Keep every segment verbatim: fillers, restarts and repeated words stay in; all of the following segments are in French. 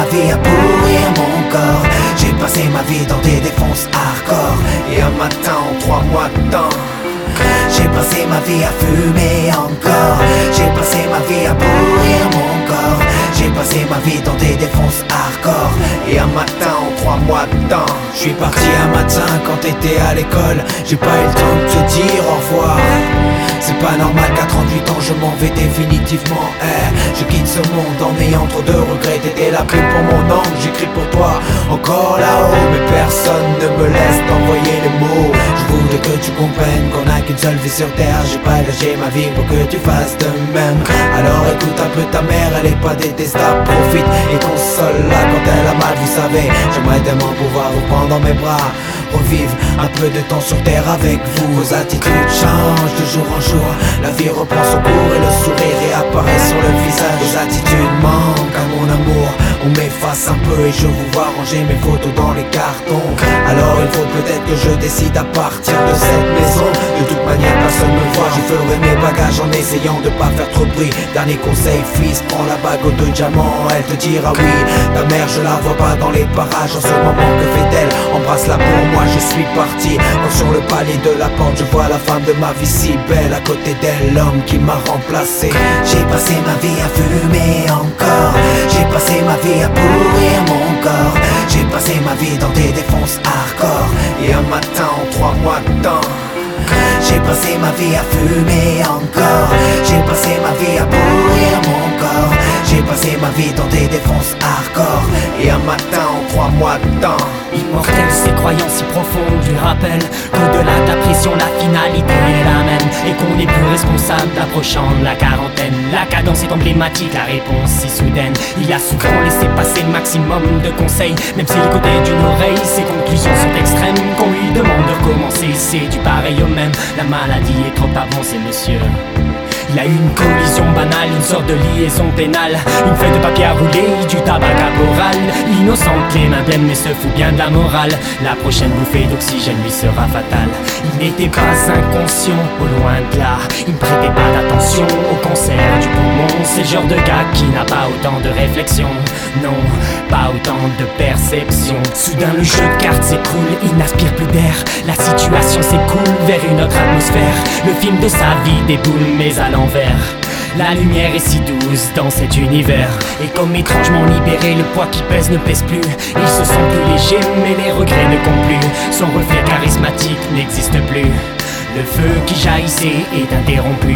ma vie à pourrir mon corps. J'ai passé ma vie dans des défonces hardcore. Et un matin en trois mois de temps, j'ai passé ma vie à fumer encore. J'ai passé ma vie à pourrir mon corps. J'ai passé ma vie dans des défonces hardcore. Et un matin en trois mois de temps, je suis parti un matin quand t'étais à l'école. J'ai pas eu le temps de te dire au revoir. C'est pas normal qu'à trente-huit ans je m'en vais définitivement. eh, Je quitte ce monde en ayant trop de regrets. T'étais la plume pour mon angle, j'écris pour toi encore là-haut. Mais personne ne me laisse t'envoyer les mots. Je voudrais que tu comprennes qu'on a qu'une seule vie sur terre. J'ai pas gâché ma vie pour que tu fasses de même. Alors écoute un peu ta mère, elle est pas détestable. Profite et console-la quand elle a mal, vous savez. J'aimerais tellement pouvoir vous prendre dans mes bras, revivre un peu de temps sur terre avec vous. Vos attitudes changent de jour en jour. La vie reprend son cours et le sourire réapparaît sur le visage. Vos attitudes manquent à mon amour. On m'efface un peu et je vous vois ranger mes photos dans les cartons. Alors il faut peut-être que je décide à partir de cette maison. De toute manière personne me voit. Je ferai mes bagages en essayant de pas faire trop de bruit. Dernier conseil fils, prends la bague aux deux diamants. Elle te dira oui. Ta mère je la vois pas dans les parages. En ce moment que fait-elle? Embrasse-la pour moi, je suis parti. Quand sur le palier de la porte je vois la femme de ma vie si belle. À côté d'elle l'homme qui m'a remplacé. J'ai passé ma vie à fumer encore. J'ai passé ma vie à pourrir mon corps. J'ai passé ma vie dans des défonces hardcore. Et un matin en trois mois de temps, j'ai passé ma vie à fumer encore. J'ai passé ma vie à pourrir mon corps. J'ai passé ma vie dans des défonces hardcore. Et un matin en trois mois de temps, immortel, ces croyances si profondes lui rappellent qu'au-delà de la pression, la finalité est la même. Et qu'on n'est plus responsable approchant de la quarantaine. La cadence est emblématique, la réponse si soudaine. Il a souvent laissé passer le maximum de conseils, même si le côté d'une oreille, ses conclusions sont extrêmes. Qu'on lui demande de recommencer, c'est du pareil au même. La maladie est trop avancée, monsieur. Il a eu une collision banale, une sorte de liaison pénale. Une feuille de papier à rouler, du tabac caporal. Innocente, les mains pleines mais se fout bien de la morale. La prochaine bouffée d'oxygène lui sera fatale. Il n'était pas inconscient, au loin de là. Il ne prêtait pas d'attention au cancer du poumon. C'est le genre de gars qui n'a pas autant de réflexion. Non, pas autant de perception. Soudain le jeu de cartes s'écoule, il n'aspire plus d'air. La situation s'écoule vers une autre atmosphère. Le film de sa vie déboule mais à l'envers. La lumière est si douce dans cet univers. Et comme étrangement libéré, le poids qui pèse ne pèse plus. Il se sent plus léger mais les regrets ne comptent plus. Son reflet charismatique n'existe plus. Le feu qui jaillissait est interrompu.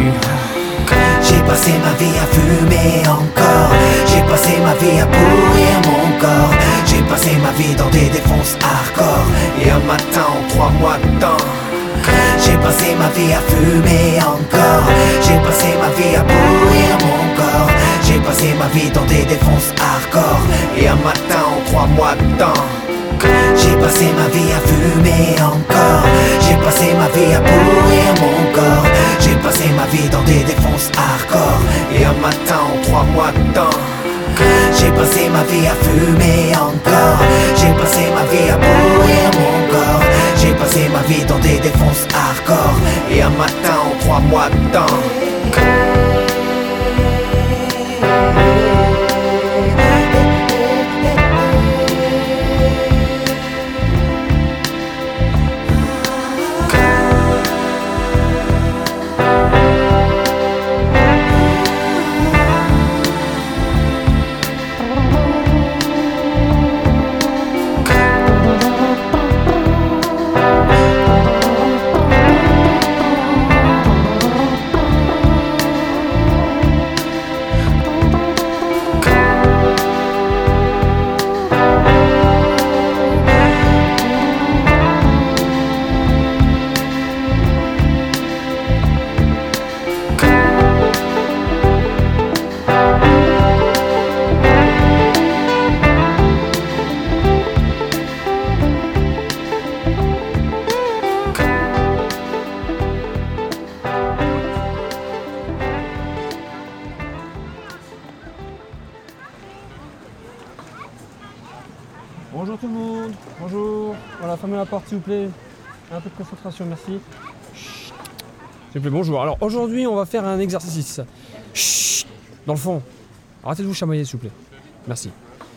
j'ai passé ma vie à fumer encore. J'ai passé ma vie à pourrir mon corps. J'ai passé ma vie dans des défonces hardcore. Et un matin en trois mois de temps, j'ai passé ma vie à fumer encore. J'ai passé ma vie à pourrir mon corps. J'ai passé ma vie dans des défonces hardcore. Et un matin en trois mois de temps, j'ai passé ma vie à fumer encore. J'ai passé ma vie à pourrir mon corps. J'ai passé ma vie dans des défonces hardcore. Et un matin en trois mois de temps, j'ai passé ma vie à fumer encore. J'ai passé ma vie à pourrir mon corps. J'ai passé ma vie dans des défonces hardcore. Et un matin en trois mois de temps. Bonjour tout le monde, bonjour. Voilà, fermez la porte s'il vous plaît. Un peu de concentration, merci. Chut. S'il vous plaît, bonjour. Alors aujourd'hui, on va faire un exercice. Chut. Dans le fond. Arrêtez de vous chamailler s'il vous plaît. Merci.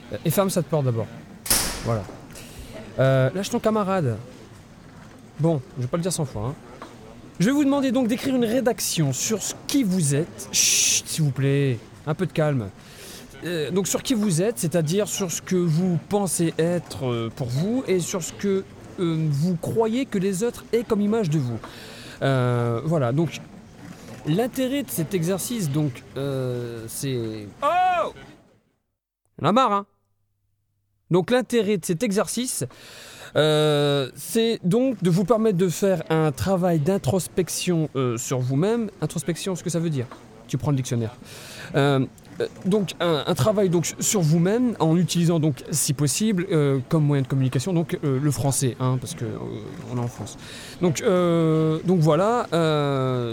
Et ferme cette porte d'abord. Voilà. Euh, lâche ton camarade. Bon, je vais pas le dire cent fois. Hein. Je vais vous demander donc d'écrire une rédaction sur ce qui vous êtes. Chut, s'il vous plaît, un peu de calme. Euh, donc sur qui vous êtes, c'est-à-dire sur ce que vous pensez être euh, pour vous et sur ce que euh, vous croyez que les autres aient comme image de vous. Euh, voilà, donc l'intérêt de cet exercice, donc, euh, c'est... Oh! On a marre, hein? Donc l'intérêt de cet exercice, euh, c'est donc de vous permettre de faire un travail d'introspection euh, sur vous-même. Introspection, ce que ça veut dire? Tu prends le dictionnaire. Euh, donc un, un travail donc sur vous-même en utilisant donc si possible euh, comme moyen de communication donc euh, le français, hein, parce que euh, on est en France. Donc euh, donc voilà. Euh,